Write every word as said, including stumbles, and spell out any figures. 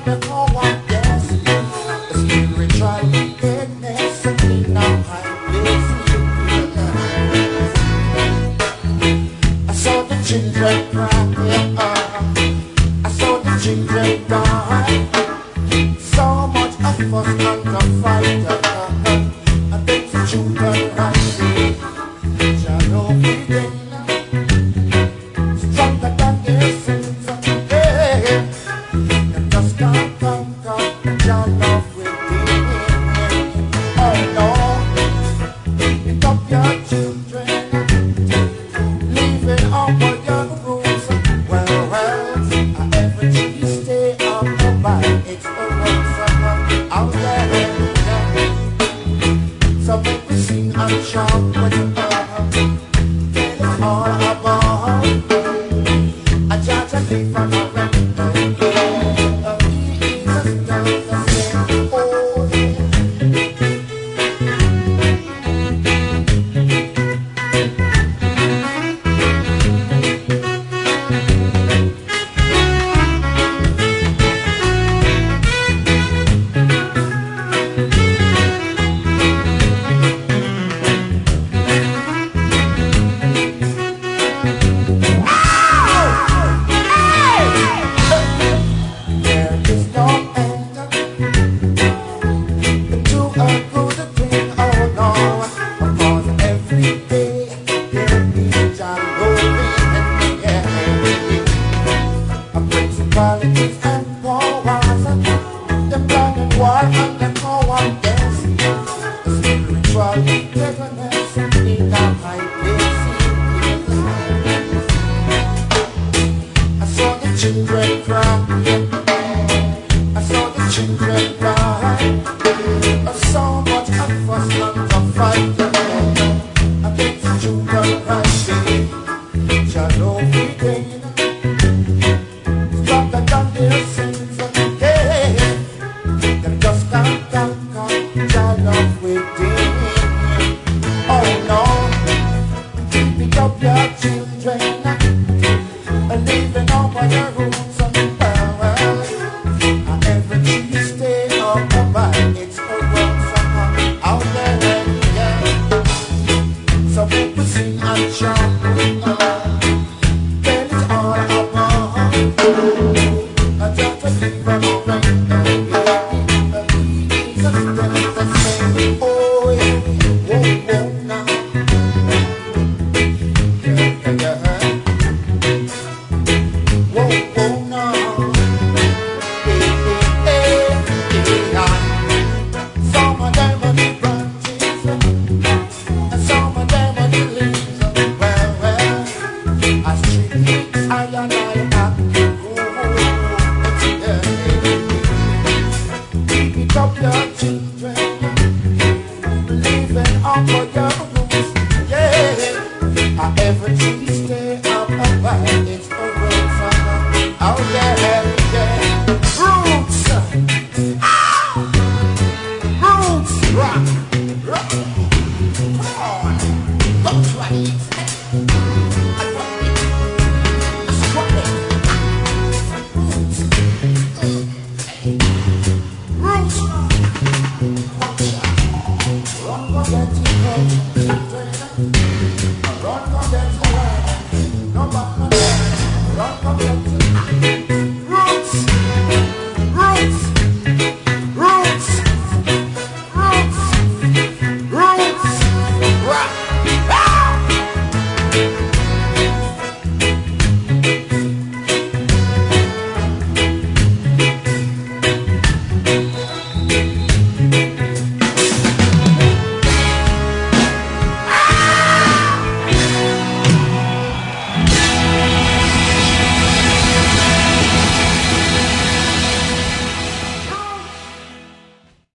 the power, yes. The spiritual wickedness in our high places. I saw the children cry, I saw the children die. So much of us under fight, I think the children rising. Shall know within, stronger than their sins. Hey, and just can't conquer your love within. Oh no, pick up your children, leaving all for young rules. Well, well, every tree stay up by its own out there. So make me sing and shout when you are. Tell it all about a judge and live on a remnant. He is a star the same. Oh yeah. Principalities and powers, them planning war and them power, yes. The spiritual wickedness in our high places. I saw the children cry, I saw the children cry.